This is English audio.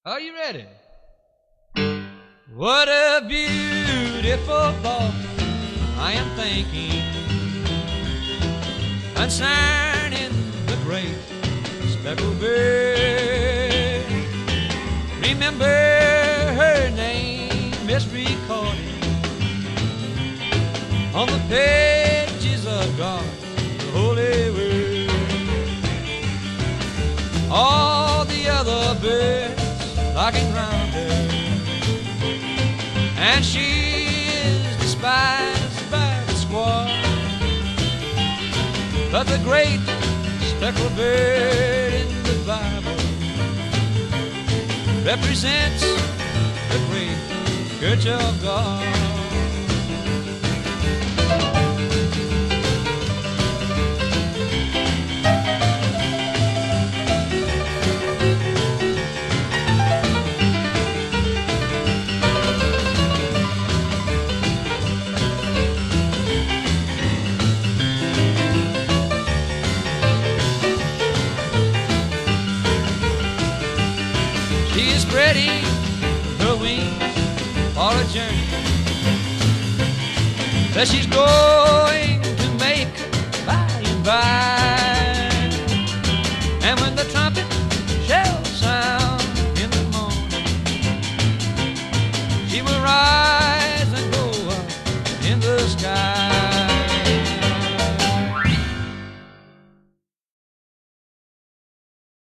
Are you ready? What a beautiful thought I am thinking concerning the great speckled bird. Remember, her name is recorded on the pages of God's holy word. All the other birds flocking round her, and she is despised by the squad. But the great speckled bird in the Bible represents the great church of God. She is spreading her wings for a journey that she's going to make by and by.